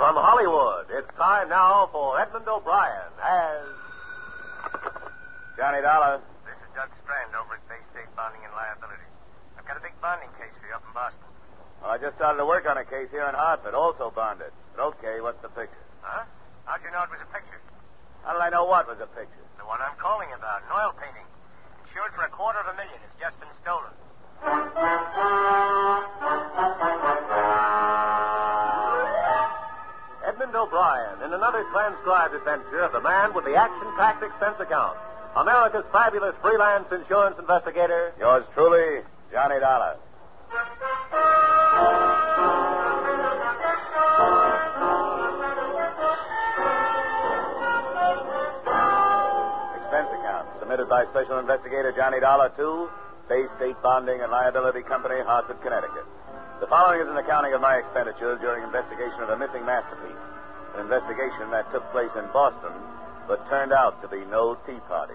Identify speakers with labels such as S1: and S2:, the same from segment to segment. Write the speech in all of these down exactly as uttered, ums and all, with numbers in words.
S1: From Hollywood, it's time now for Edmund O'Brien as...
S2: Johnny Dollar.
S3: This is Doug Strand over at Bay State Bonding and Liability. I've got a big bonding case for you up in Boston.
S2: Well, I just started to work on a case here in Hartford, also bonded. But okay, what's the picture?
S3: Huh? How'd you know it was a picture?
S2: How did I know what was a picture?
S3: The one I'm calling about, an oil painting. Insured for a quarter of a million. It's just been stolen.
S1: Edmund O'Brien in another transcribed adventure of the man with the action-packed expense account. America's fabulous freelance insurance investigator.
S2: Yours truly, Johnny Dollar. Expense account submitted by Special Investigator Johnny Dollar to Bay State Bonding and Liability Company, Hartford, Connecticut. The following is an accounting of my expenditures during investigation of a missing masterpiece. An investigation that took place in Boston, but turned out to be no tea party.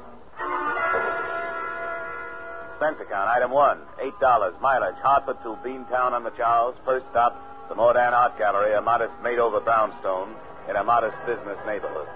S2: Expense account, item one, eight dollars, mileage, Hartford to Beantown on the Charles. First stop, the Modern Art Gallery, a modest made-over brownstone in a modest business neighborhood.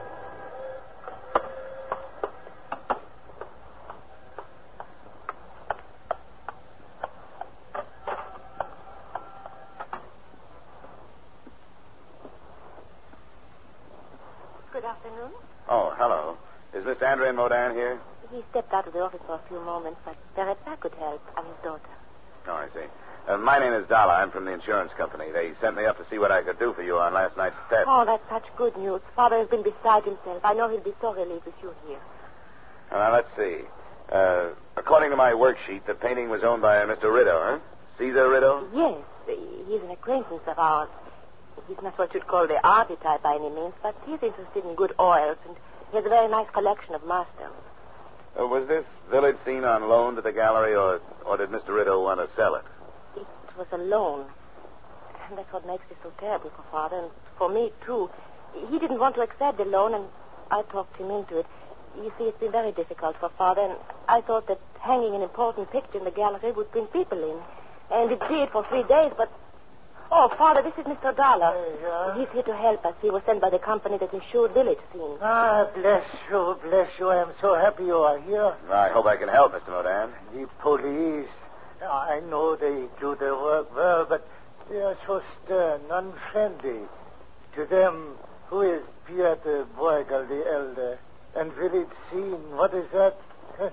S4: Good afternoon.
S2: Oh, hello. Is Miss Andrea Modern here?
S4: He stepped out of the office for a few moments, but perhaps I could help. I'm his daughter.
S2: Oh, I see. Uh, my name is Dollar. I'm from the insurance company. They sent me up to see what I could do for you on last night's theft.
S4: Oh, that's such good news. Father has been beside himself. I know he'll be so relieved with you here.
S2: Now, let's see. Uh, according to my worksheet, the painting was owned by Mister Rideau, huh? Caesar Rideau?
S4: Yes, he's an acquaintance of ours. He's not what you'd call the arty type by any means, but he's interested in good oils, and he has a very nice collection of masters.
S2: Uh, was this village scene on loan to the gallery, or or did Mister Rideau want to sell it?
S4: It was a loan. And that's what makes it so terrible for Father, and for me, too. He didn't want to accept the loan, and I talked him into it. You see, it's been very difficult for Father, and I thought that hanging an important picture in the gallery would bring people in. And it did for three days, but... Oh, Father, this is Mister Dollar.
S5: Hey, uh...
S4: He's here to help us. He was sent by the company that insured village scene.
S5: Ah, bless you, bless you. I am so happy you are here.
S2: I hope I can help, Mister Modern.
S5: The police, I know they do their work well, but they are so stern, unfriendly. To them, who is Pieter Bruegel the elder? And village scene, what is that? A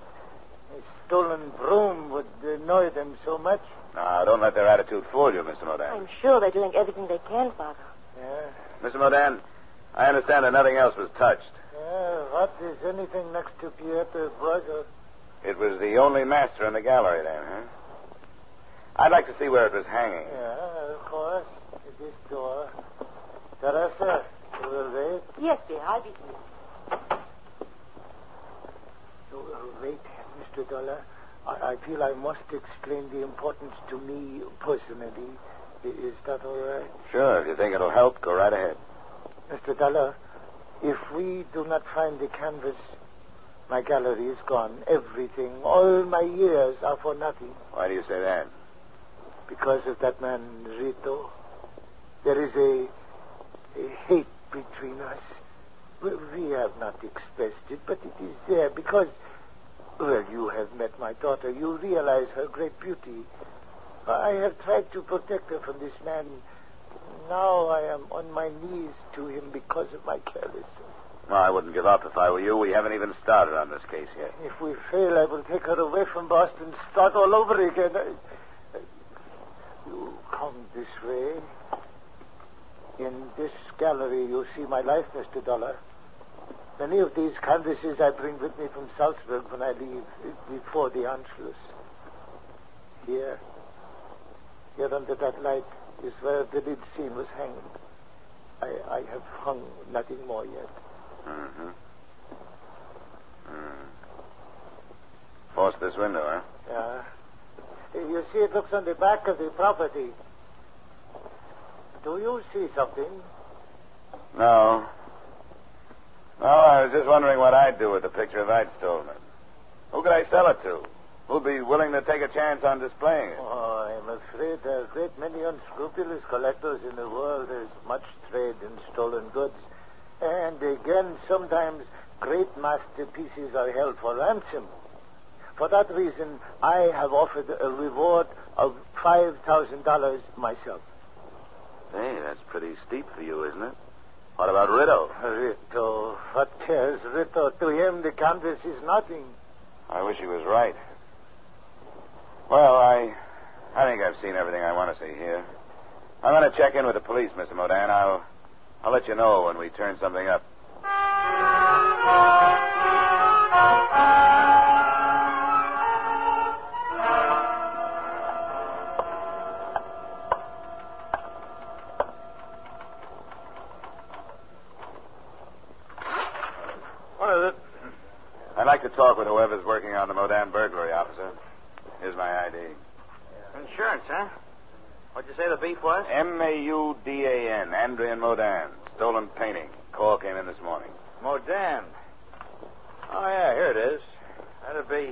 S5: stolen broom would annoy them so much.
S2: Now, don't let their attitude fool you, Mister Modern.
S4: I'm sure they're doing everything they can, Father.
S5: Yeah.
S2: Mister Modern, I understand that nothing else was touched.
S5: Yeah, what is anything next to Pieter Bruegel?
S2: It was the only master in the gallery then, huh? I'd like to see where it was hanging.
S5: Yeah, of course. At this door. Teresa, you will wait?
S4: Yes, dear, I'll be here.
S5: You will wait, Mister Dollar. I, I feel I must explain the importance to me personally. Is that all right?
S2: Sure, if you think it'll help, go right ahead.
S5: Mister Dollar, if we do not find the canvas, my gallery is gone. Everything, all my years are for nothing.
S2: Why do you say that?
S5: Because of that man, Rito. There is a, a hate between us. We, we have not expressed it, but it is there because, well, you have met my daughter. You realize her great beauty. I have tried to protect her from this man. Now I am on my knees to him because of my carelessness.
S2: Well, I wouldn't give up if I were you. We haven't even started on this case yet.
S5: If we fail, I will take her away from Boston, start all over again. I... You come this way. In this gallery, you see my life, Mister Dollar. Many of these canvases I bring with me from Salzburg when I leave before the Anschluss. Here, here under that light is where the village scene was hanged. I, I have hung nothing more yet.
S2: Mm-hmm. Mm. Force this window, huh?
S5: Yeah. You see, it looks on the back of the property. Do you see something?
S2: No. No, I was just wondering what I'd do with the picture if I'd stolen it. Who could I sell it to? Who'd be willing to take a chance on displaying it?
S5: Oh, I'm afraid there are a great many unscrupulous collectors in the world. There's much trade in sometimes great masterpieces are held for ransom. For that reason, I have offered a reward of five thousand dollars myself.
S2: Hey, that's pretty steep for you, isn't it? What about Rito?
S5: Rito? What cares Rito? To him, the canvas is nothing.
S2: I wish he was right. Well, I I think I've seen everything I want to see here. I'm going to check in with the police, Mister Modan. I'll, I'll let you know when we turn something up.
S3: What is it?
S2: I'd like to talk with whoever's working on the Modan burglary, officer. Here's my I D.
S3: Insurance, huh? What'd you say the beef was?
S2: M A U D A N, Andrian Modan. Stolen painting. Call came in this morning.
S3: Modan. Oh, yeah, here it is. That'd be...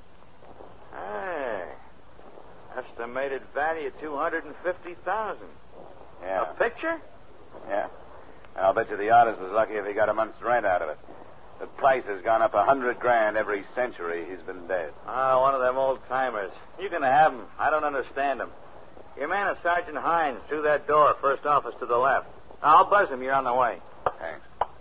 S3: Hey. Estimated value of two hundred fifty thousand dollars.
S2: Yeah.
S3: A picture?
S2: Yeah. I'll bet you the artist was lucky if he got a month's rent out of it. The price has gone up a hundred grand every century he's been dead.
S3: Ah, one of them old-timers. You can have him. I don't understand him. Your man is Sergeant Hines through that door, first office to the left. I'll buzz him. You're on the way.
S2: Thanks.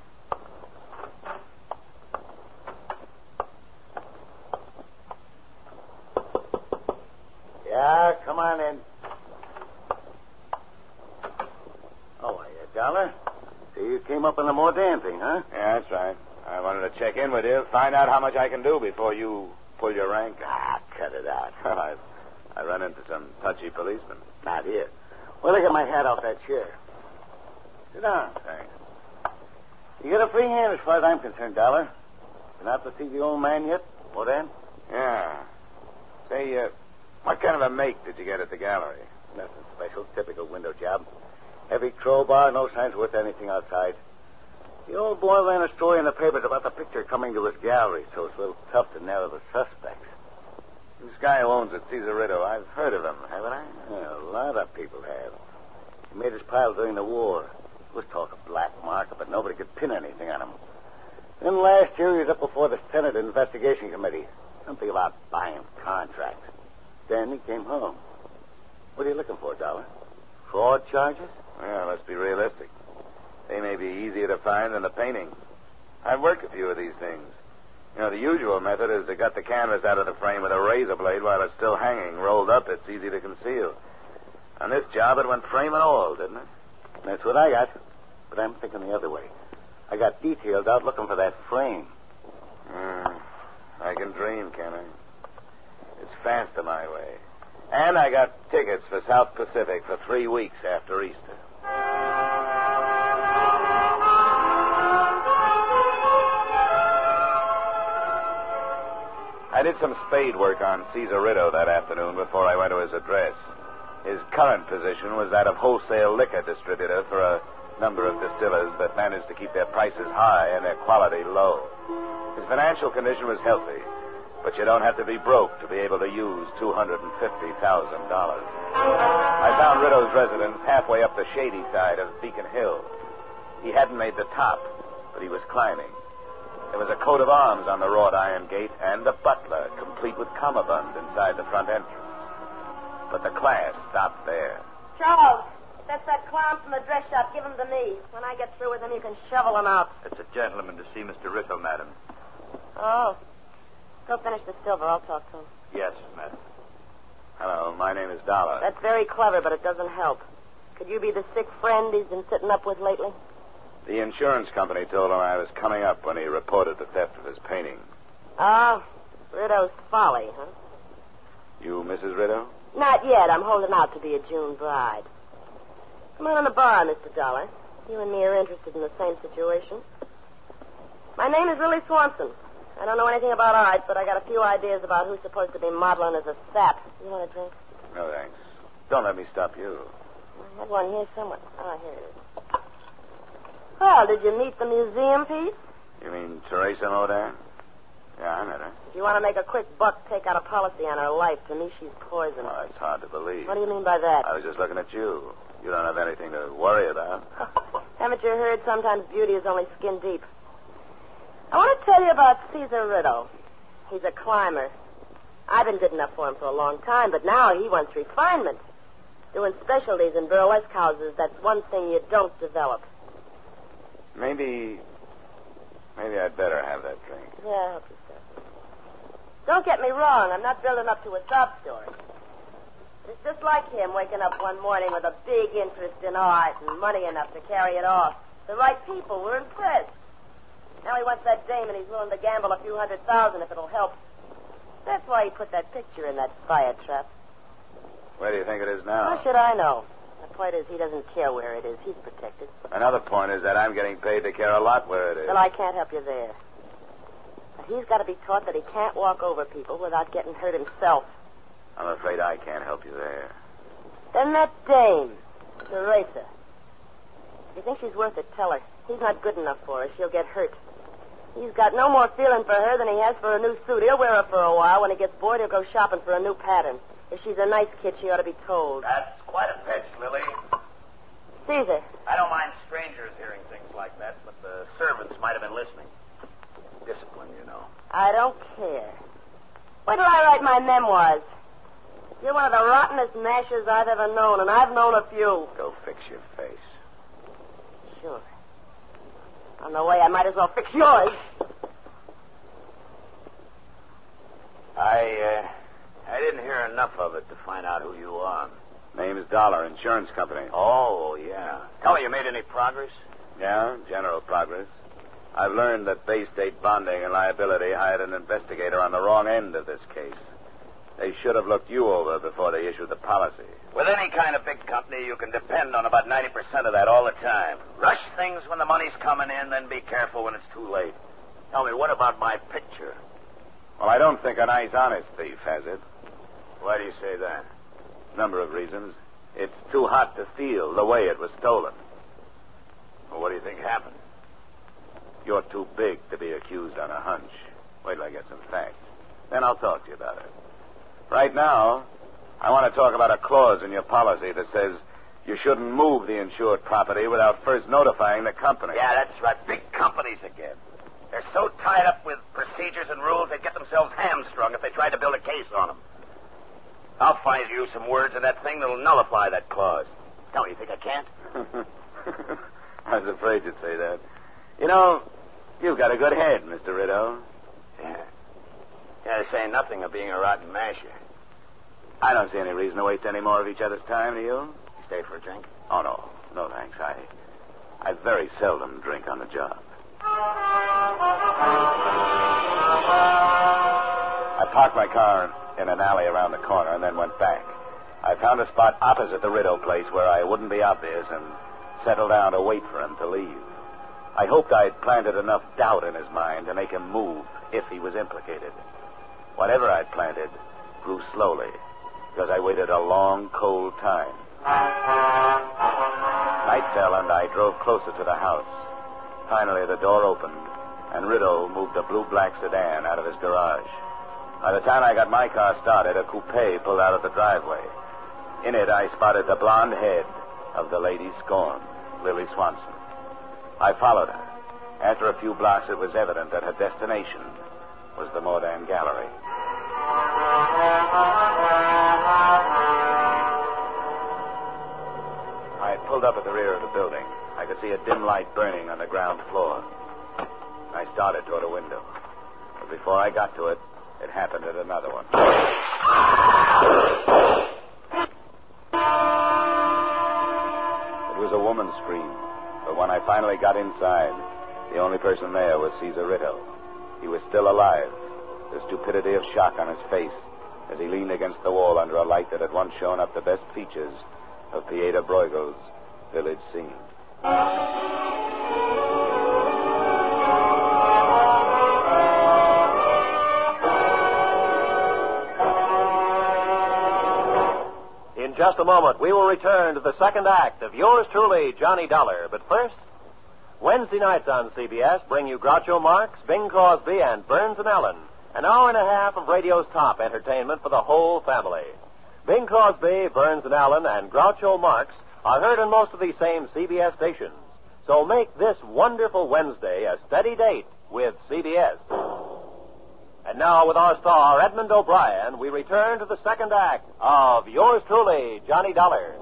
S5: Yeah, come on in. Oh, are you, Dollar? So you came up on the Modan thing, huh?
S2: Yeah, that's right. I wanted to check in with you, find out how much I can do before you pull your rank.
S5: Ah, cut it out.
S2: I, I run into some touchy policemen.
S5: Not here. Well, I get my hat off that chair. Sit down.
S2: Thanks.
S5: You got a free hand as far as I'm concerned, Dollar. Been out to see the old man yet, Modan?
S2: Yeah. Say, uh, what kind of a make did you get at the gallery?
S5: Nothing special. Typical window job. Heavy crowbar, no signs worth anything outside. The old boy ran a story in the papers about the picture coming to his gallery, so it's a little tough to narrow the suspects.
S2: This guy who owns it, Caesar Rito, I've heard of him, haven't I?
S5: Yeah, a lot of people have. He made his pile during the war. There was talk of black market, but nobody could pin anything on him. Then last year he was up before the Senate Investigation Committee. Something about buying contracts. Then he came home. What are you looking for, Dollar? Fraud charges?
S2: Well, let's be realistic. They may be easier to find than the painting. I've worked a few of these things. You know, the usual method is to gut the canvas out of the frame with a razor blade while it's still hanging. Rolled up, it's easy to conceal. On this job, it went frame and all, didn't it?
S5: That's what I got. But I'm thinking the other way. I got details out looking for that frame.
S2: Mm, I can dream, can I? It's faster my way. And I got tickets for South Pacific for three weeks after Easter. I did some spade work on Caesar Rito that afternoon before I went to his address. His current position was that of wholesale liquor distributor for a number of distillers that managed to keep their prices high and their quality low. His financial condition was healthy, but you don't have to be broke to be able to use two hundred fifty thousand dollars. I found Rito's residence halfway up the shady side of Beacon Hill. He hadn't made the top, but he was climbing. There was a coat of arms on the wrought iron gate and a butler, complete with cummerbund, inside the front entrance. But the class stopped there.
S4: Charles, that's that clown from the dress shop. Give him to me. When I get through with him, you can shovel him out.
S3: It's a gentleman to see Mister Rito, madam.
S4: Oh. Go finish the silver. I'll talk to him.
S3: Yes, madam.
S2: Hello, my name is Dollar.
S4: That's very clever, but it doesn't help. Could you be the sick friend he's been sitting up with lately?
S2: The insurance company told him I was coming up when he reported the theft of his painting.
S4: Ah, Rito's folly, huh?
S2: You Missus Rito?
S4: Not yet. I'm holding out to be a June bride. Come on in the bar, Mister Dollar. You and me are interested in the same situation. My name is Lily Swanson. I don't know anything about art, but I got a few ideas about who's supposed to be modeling as a sap. You want a drink?
S2: No, thanks. Don't let me stop you.
S4: I had one here somewhere. Ah, here it is. Well, did you meet the museum piece?
S2: You mean Teresa Modan? Yeah, I met her.
S4: If you want to make a quick buck, take out a policy on her life. To me, she's poison.
S2: Oh, it's hard to believe.
S4: What do you mean by that?
S2: I was just looking at you. You don't have anything to worry about.
S4: Haven't you heard sometimes beauty is only skin deep? I want to tell you about Caesar Riddle. He's a climber. I've been good enough for him for a long time, but now he wants refinement. Doing specialties in burlesque houses, that's one thing you don't develop.
S2: Maybe... Maybe I'd better have that drink.
S4: Yeah, help yourself. Don't get me wrong. I'm not building up to a sob story. It's just like him waking up one morning with a big interest in art and money enough to carry it off. The right people were impressed. Now he wants that dame and he's willing to gamble a few hundred thousand if it'll help. That's why he put that picture in that fire trap.
S2: Where do you think it is now?
S4: How should I know? The point is he doesn't care where it is. He's protected.
S2: Another point is that I'm getting paid to care a lot where it is.
S4: Well, I can't help you there. But he's got to be taught that he can't walk over people without getting hurt himself.
S2: I'm afraid I can't help you there.
S4: Then that dame, Teresa. If you think she's worth it, tell her. He's not good enough for her. She'll get hurt. He's got no more feeling for her than he has for a new suit. He'll wear her for a while. When he gets bored, he'll go shopping for a new pattern. If she's a nice kid, she ought to be told.
S3: That's quite a pitch, Lily.
S4: Caesar.
S3: I don't mind strangers hearing things like that, but the servants might have been listening. Discipline, you know.
S4: I don't care. Wait till I write my memoirs. You're one of the rottenest mashers I've ever known, and I've known a few.
S2: Go fix your face.
S4: Sure. On the way, I might as well fix yours.
S3: I, uh, I didn't hear enough of it to find out who you are.
S2: Name's Dollar, insurance company.
S3: Oh, yeah. Tell me, you made any progress?
S2: Yeah, general progress. I've learned that Bay State Bonding and Liability hired an investigator on the wrong end of this case. They should have looked you over before they issued the policy.
S3: With any kind of big company, you can depend on about ninety percent of that all the time. Rush things when the money's coming in, then be careful when it's too late. Tell me, what about my picture?
S2: Well, I don't think a nice, honest thief has it.
S3: Why do you say that?
S2: Number of reasons. It's too hot to steal the way it was stolen.
S3: Well, what do you think happened?
S2: You're too big to be accused on a hunch. Wait till I get some facts. Then I'll talk to you about it. Right now, I want to talk about a clause in your policy that says you shouldn't move the insured property without first notifying the company.
S3: Yeah, that's right. Big companies again. They're so tied up with procedures and rules, they'd get themselves hamstrung if they tried to build a case on them. I'll find you some words in that thing that'll nullify that clause. Tell me, you think I can't?
S2: I was afraid you'd say that. You know, you've got a good head, Mister Riddle.
S3: Yeah. Yeah, they say nothing of being a rotten masher.
S2: I don't see any reason to waste any more of each other's time, do you?
S3: You stay for a drink?
S2: Oh, no. No, thanks. I I very seldom drink on the job. I parked my car in an alley around the corner and then went back. I found a spot opposite the Riddle place where I wouldn't be obvious and settled down to wait for him to leave. I hoped I'd planted enough doubt in his mind to make him move if he was implicated. Whatever I'd planted grew slowly, because I waited a long, cold time. Night fell, and I drove closer to the house. Finally, the door opened, and Riddle moved a blue-black sedan out of his garage. By the time I got my car started, a coupe pulled out of the driveway. In it, I spotted the blonde head of the lady scorned, Lily Swanson. I followed her. After a few blocks, it was evident that her destination was the Mordan Gallery. I pulled up at the rear of the building. I could see a dim light burning on the ground floor. I started toward a window. But before I got to it, it happened at another one. It was a woman's scream. But when I finally got inside, the only person there was Caesar Riddle. He was still alive, the stupidity of shock on his face as he leaned against the wall under a light that had once shown up the best features of Pieta Bruegel's village scene.
S1: In just a moment, we will return to the second act of yours truly, Johnny Dollar. But first, Wednesday nights on C B S bring you Groucho Marx, Bing Crosby, and Burns and Allen. An hour and a half of radio's top entertainment for the whole family. Bing Crosby, Burns and Allen, and Groucho Marx are heard on most of these same C B S stations. So make this wonderful Wednesday a steady date with C B S. And now, with our star, Edmund O'Brien, we return to the second act of Yours Truly, Johnny Dollar.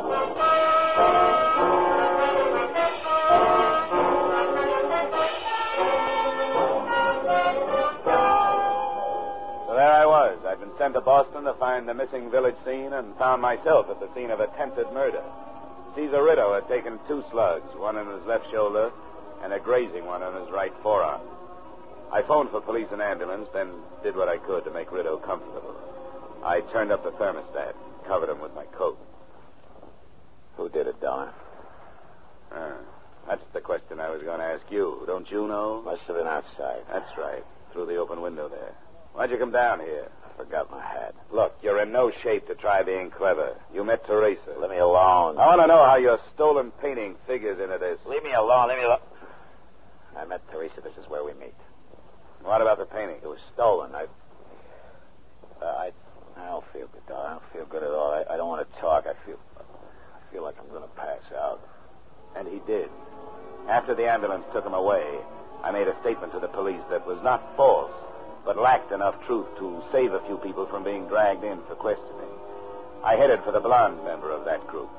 S2: So there I was. I'd been sent to Boston to find the missing village scene and found myself at the scene of attempted murder. Caesar Rideau had taken two slugs, one in his left shoulder and a grazing one on his right forearm. I phoned for police and ambulance, then did what I could to make Rideau comfortable. I turned up the thermostat, covered him with my coat.
S3: Who did it, Dollar?
S2: Ah, that's the question I was going to ask you. Don't you know?
S3: Must have been outside.
S2: That's right, through the open window there. Why'd you come down here?
S3: I forgot my hat.
S2: Look, you're in no shape to try being clever. You met Teresa.
S3: Let me alone.
S2: I want to know how your stolen painting figures into this.
S3: Leave me alone. Leave me alone. I met Teresa. This is where we meet.
S2: What about the painting?
S3: It was stolen. I, uh, I, I don't feel good, Dollar. I don't feel good at all. I, I don't want to talk. I feel, I feel like I'm going to pass out.
S2: And he did. After the ambulance took him away, I made a statement to the police that was not false, but lacked enough truth to save a few people from being dragged in for questioning. I headed for the blonde member of that group.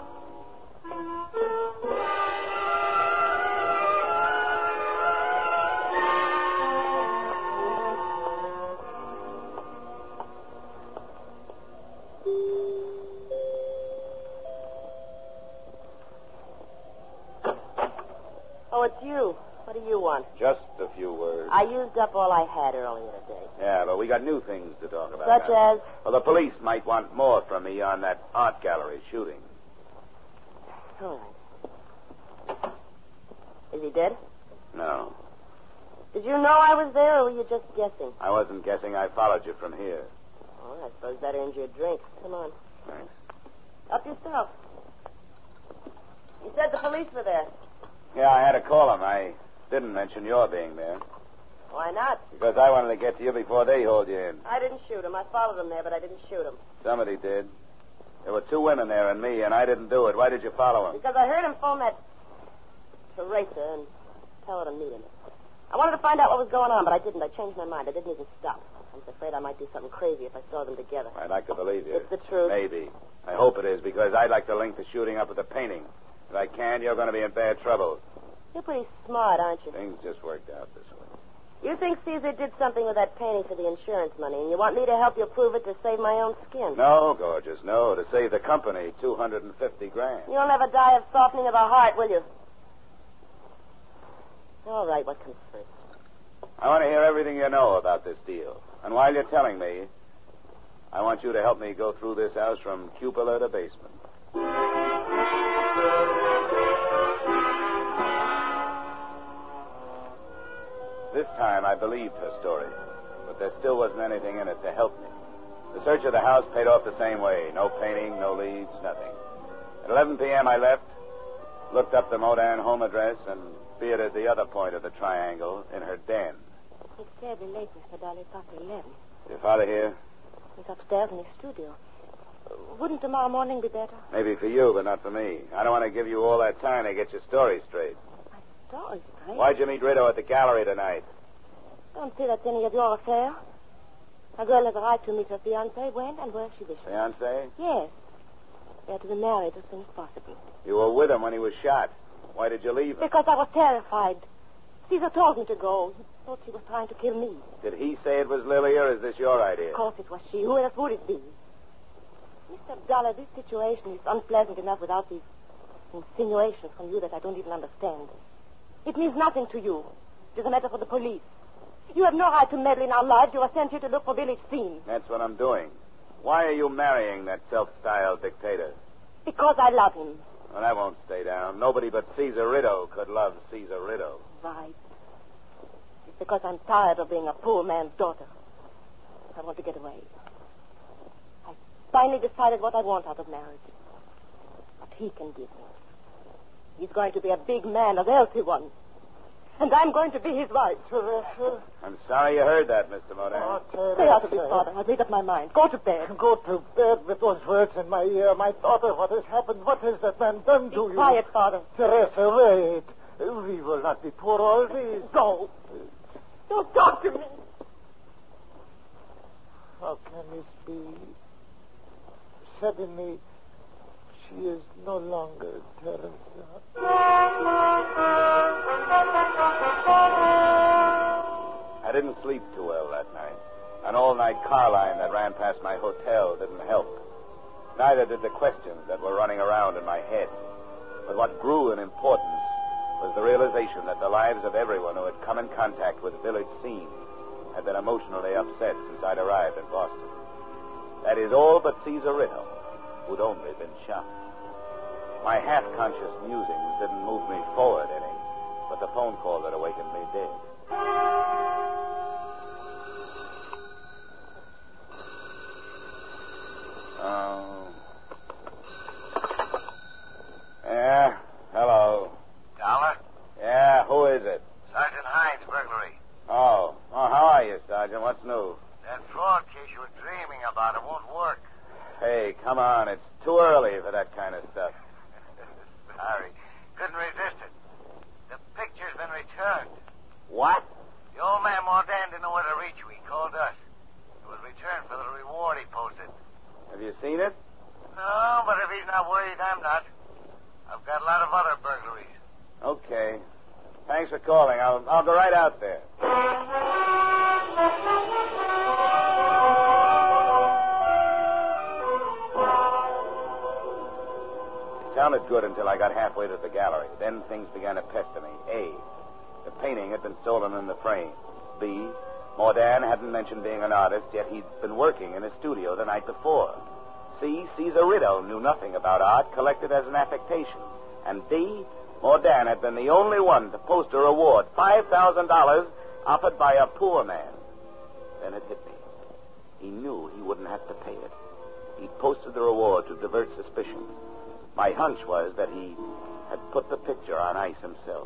S4: Oh, it's you. What do you want?
S2: Just a few words.
S4: I used up all I had earlier today.
S2: Yeah, but we got new things to talk about.
S4: Such
S2: now.
S4: as?
S2: Well, the police might want more from me on that art gallery shooting.
S4: All right. Is he dead?
S2: No.
S4: Did you know I was there, or were you just guessing?
S2: I wasn't guessing. I followed you from here.
S4: Oh, I suppose that earns you a drink. Come on.
S2: Thanks.
S4: Up yourself. You said the police were there.
S2: Yeah, I had to call them. I didn't mention your being there.
S4: Why not?
S2: Because I wanted to get to you before they hauled you in.
S4: I didn't shoot him. I followed him there, but I didn't shoot him.
S2: Somebody did. There were two women there and me, and I didn't do it. Why did you follow him?
S4: Because I heard him phone that Teresa and tell her to meet him. I wanted to find out what was going on, but I didn't. I changed my mind. I didn't even stop. I was afraid I might do something crazy if I saw them together.
S2: I'd like to believe you.
S4: It's the truth.
S2: Maybe. I hope it is, because I'd like to link the shooting up with the painting. If I can, you're going to be in bad trouble.
S4: You're pretty smart, aren't you?
S2: Things just worked out this way.
S4: You think Caesar did something with that painting for the insurance money, and you want me to help you prove it to save my own skin?
S2: No, gorgeous, no. To save the company two hundred fifty grand.
S4: You'll never die of softening of the heart, will you? All right, what comes first?
S2: I want to hear everything you know about this deal. And while you're telling me, I want you to help me go through this house from cupola to basement. This time I believed her story, but there still wasn't anything in it to help me. The search of the house paid off the same way. No painting, no leads, nothing. At eleven p.m. I left, looked up the Modern home address, and bearded the other point of the triangle in her den.
S4: It's terribly late, Mister Dolly. It's after eleven.
S2: Your father here?
S4: He's upstairs in his studio. Wouldn't tomorrow morning be better?
S2: Maybe for you, but not for me. I don't want to give you all that time to get your story straight.
S4: My story straight?
S2: Why'd you meet Rideau at the gallery tonight?
S4: Don't say that's any of your affair. A girl has a right to meet her fiancé when and where she wishes.
S2: Fiancé?
S4: Yes. They are to be married as soon as possible.
S2: You were with him when he was shot. Why did you leave him?
S4: Because I was terrified. Caesar told me to go. He thought she was trying to kill me.
S2: Did he say it was Lily, or is this your idea?
S4: Of course it was she. Who else would it be? Mister Dollar, this situation is unpleasant enough without these insinuations from you that I don't even understand. It means nothing to you. It is a matter for the police. You have no right to meddle in our lives. You are sent here to look for village scenes.
S2: That's what I'm doing. Why are you marrying that self-styled dictator?
S4: Because I love him.
S2: Well, that won't stay down. Nobody but Caesar Rideau could love Caesar Rideau.
S4: Right. It's because I'm tired of being a poor man's daughter. I want to get away. I finally decided what I want out of marriage. What he can give me. He's going to be a big man, a wealthy one. And I'm going to be his wife.
S5: Teresa.
S2: I'm sorry you heard that, Mister Modern.
S5: Oh, Teresa.
S4: Stay out of this, Father. I've made up my mind. Go to bed.
S5: Go to bed with those words in my ear. My daughter, what has happened? What has that man done
S4: Be
S5: to you?
S4: quiet, Father.
S5: Teresa, wait. We will not be poor always.
S4: Go. Don't talk to me.
S5: How can this be? Suddenly, she is no longer Teresa.
S2: I didn't sleep too well that night. An all-night car line that ran past my hotel didn't help. Neither did the questions that were running around in my head. But what grew in importance was the realization that the lives of everyone who had come in contact with Village Scene had been emotionally upset since I'd arrived in Boston. That is all but Caesar Riddle, who'd only been shot. My half-conscious musings didn't move me forward any, but the phone call that awakened me did. Oh. Yeah, hello.
S3: Dollar?
S2: Yeah, who is it?
S3: Sergeant Hines, burglary.
S2: Oh. Oh, how are you, Sergeant? What's new?
S3: That fraud case you were dreaming about, it won't work.
S2: Hey, come on. It's too early for that kind of stuff.
S3: Sorry. Couldn't resist it. The picture's been returned.
S2: What?
S3: The old man Mordan didn't know where to reach you. He called us. It was returned for the reward he posted.
S2: Have you seen it?
S3: No, but if he's not worried, I'm not. I've got a lot of other burglaries.
S2: Okay. Thanks for calling. I'll, I'll go right out there. It sounded good until I got halfway to the gallery. Then things began to pester me. A, the painting had been stolen in the frame. B, Mordan hadn't mentioned being an artist, yet he'd been working in his studio the night before. C, Caesar Riddle knew nothing about art, collected as an affectation. And D, Mordan had been the only one to post a reward, five thousand dollars, offered by a poor man. Then it hit me. He knew he wouldn't have to pay it. He posted the reward to divert suspicion. My hunch was that he had put the picture on ice himself.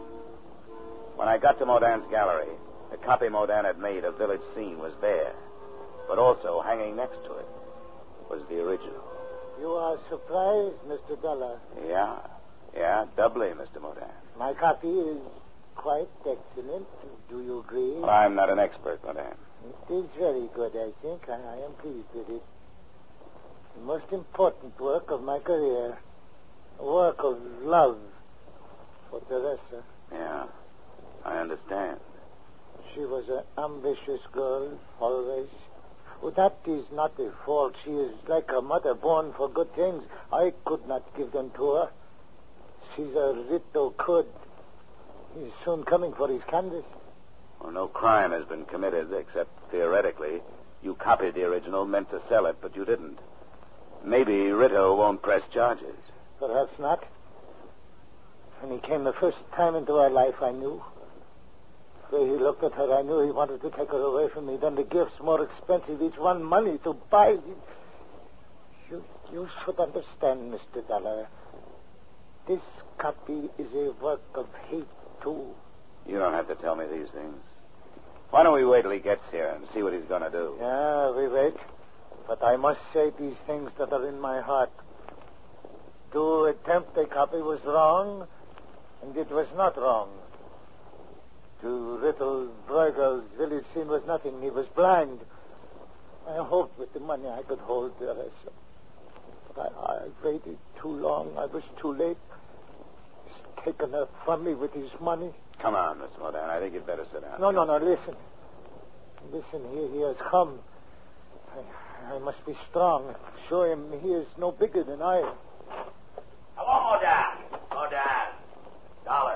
S2: When I got to Mordan's gallery, the copy Mordan had made of Village Scene was there. But also, hanging next to it, was the original.
S5: You are surprised, Mister Dollar.
S2: Yeah. Yeah, doubly, Mister Mordan.
S5: My copy is quite excellent. Do you agree?
S2: Well, I'm not an expert, Mordan.
S5: It is very good, I think. I, I am pleased with it. The most important work of my career. A work of love for Teresa.
S2: Yeah, I understand.
S5: She was an ambitious girl, always. Oh, that is not a fault. She is like a mother born for good things. I could not give them to her. Caesar Riddle could. He's soon coming for his canvas.
S2: Well, no crime has been committed, except theoretically. You copied the original, meant to sell it, but you didn't. Maybe Riddle won't press charges.
S5: Perhaps not. When he came the first time into our life, I knew. The way he looked at her, I knew he wanted to take her away from me. Then the gifts, more expensive, each one money to buy. You, you should understand, Mister Dollar. This copy is a work of hate, too.
S2: You don't have to tell me these things. Why don't we wait till he gets here and see what he's going to do?
S5: Yeah, we wait. But I must say these things that are in my heart. To attempt a copy was wrong, and it was not wrong. To Riddle Bruegel's Village Scene was nothing. He was blind. I hoped with the money I could hold Teresa. But I, I waited too long. I was too late. He's taken her from me with his money.
S2: Come on, Mister Mordan. I think you'd better sit down.
S5: No, no, no. Listen. Listen, here he has come. I, I must be strong. Show him he is no bigger than I am.
S3: Hello, Mordan. Mordan. Dollar.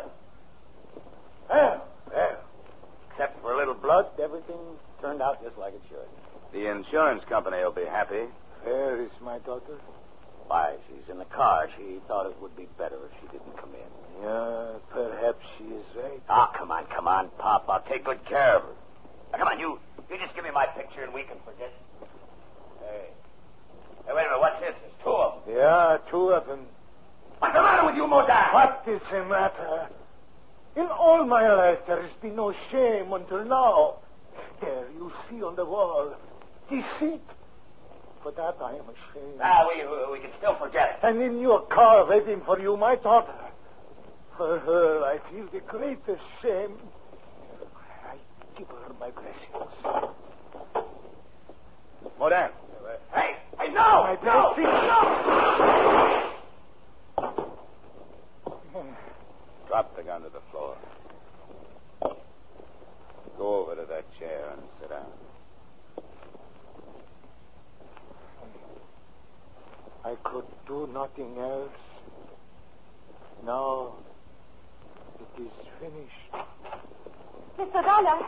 S2: Well, well. Except for a little blood, everything turned out just like it should. The insurance company will be happy.
S5: Where is my daughter?
S2: Why, she's in the car. She thought it would be better if she didn't come in.
S5: Yeah, perhaps she is right.
S3: Oh, come on, come on, Pop. I'll take good care of her. Now, come on, you. You just give me my picture and we can forget. Hey. Hey, wait a minute. What's this? There's two of them.
S5: Yeah, two of them.
S3: What's the matter with you, Mordan?
S5: What is the matter? In all my life, there has been no shame until now. There, you see on the wall. Deceit. For that, I am ashamed.
S3: Ah, we, we can still forget it.
S5: And in your car, waiting for you, my daughter. For her, I feel the greatest shame. I Give her my blessings.
S3: Modan. Hey! Hey, no!
S5: My
S3: No!
S5: blessings.
S3: No! Drop the gun to the floor. Go over to that chair and sit down.
S5: I could do nothing else. Now it is finished.
S4: Mister Dollar.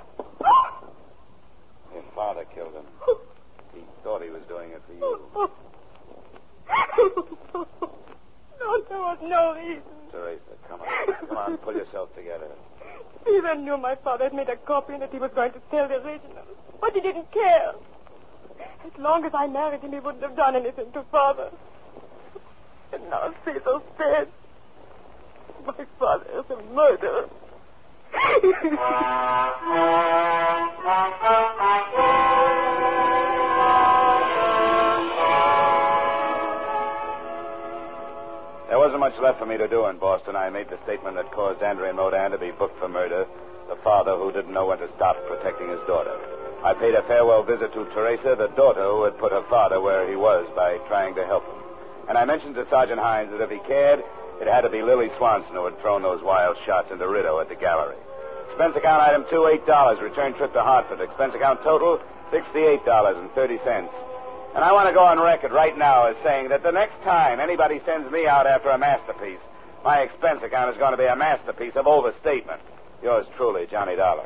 S3: Your father killed him. He thought he was doing it for you.
S4: No, there was no reason.
S3: Teresa, come on. Come on, pull yourself together.
S4: Stephen knew my father had made a copy and that he was going to sell the original. But he didn't care. As long as I married him, he wouldn't have done anything to Father. And now Cecil's dead. My father is a murderer.
S3: There wasn't much left for me to do in Boston. I made the statement that caused Andrea Modan to be booked for murder, the father who didn't know when to stop protecting his daughter. I paid a farewell visit to Teresa, the daughter who had put her father where he was by trying to help him. And I mentioned to Sergeant Hines that if he cared, it had to be Lily Swanson who had thrown those wild shots into Rideau at the gallery. Expense account item two, eight dollars. Return trip to Hartford. Expense account total, sixty-eight dollars and thirty cents. And I want to go on record right now as saying that the next time anybody sends me out after a masterpiece, my expense account is going to be a masterpiece of overstatement. Yours truly, Johnny Dollar.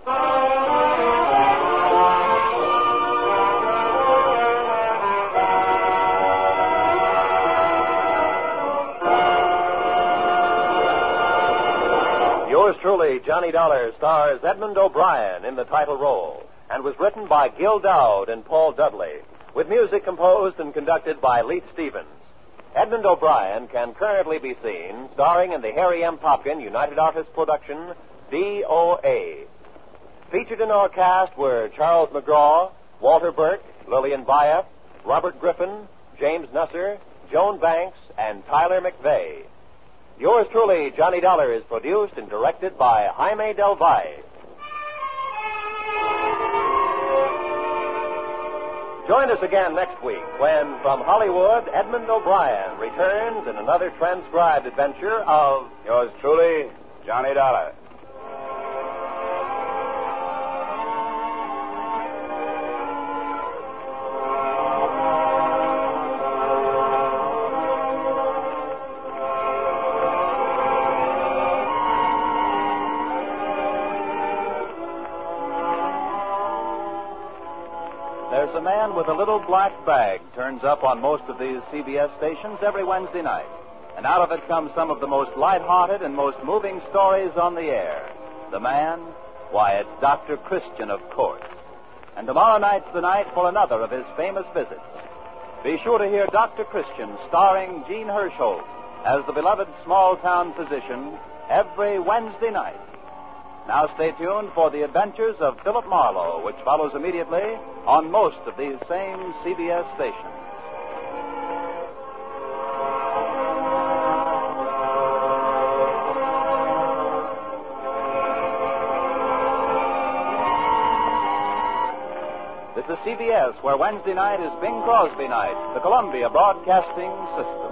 S1: Yours truly, Johnny Dollar, stars Edmund O'Brien in the title role and was written by Gil Dowd and Paul Dudley, with music composed and conducted by Leith Stevens. Edmund O'Brien can currently be seen starring in the Harry M. Popkin United Artists production, D O A. Featured in our cast were Charles McGraw, Walter Burke, Lillian Bayef, Robert Griffin, James Nusser, Joan Banks, and Tyler McVeigh. Yours truly, Johnny Dollar, is produced and directed by Jaime Del Valle. Join us again next week when, from Hollywood, Edmund O'Brien returns in another transcribed adventure of
S3: Yours truly, Johnny Dollar.
S1: There's a man with a little black bag turns up on most of these C B S stations every Wednesday night. And out of it comes some of the most light-hearted and most moving stories on the air. The man? Why, it's Doctor Christian, of course. And tomorrow night's the night for another of his famous visits. Be sure to hear Doctor Christian starring Gene Hirschholt as the beloved small-town physician every Wednesday night. Now stay tuned for the adventures of Philip Marlowe, which follows immediately on most of these same C B S stations. This is C B S, where Wednesday night is Bing Crosby night, the Columbia Broadcasting System.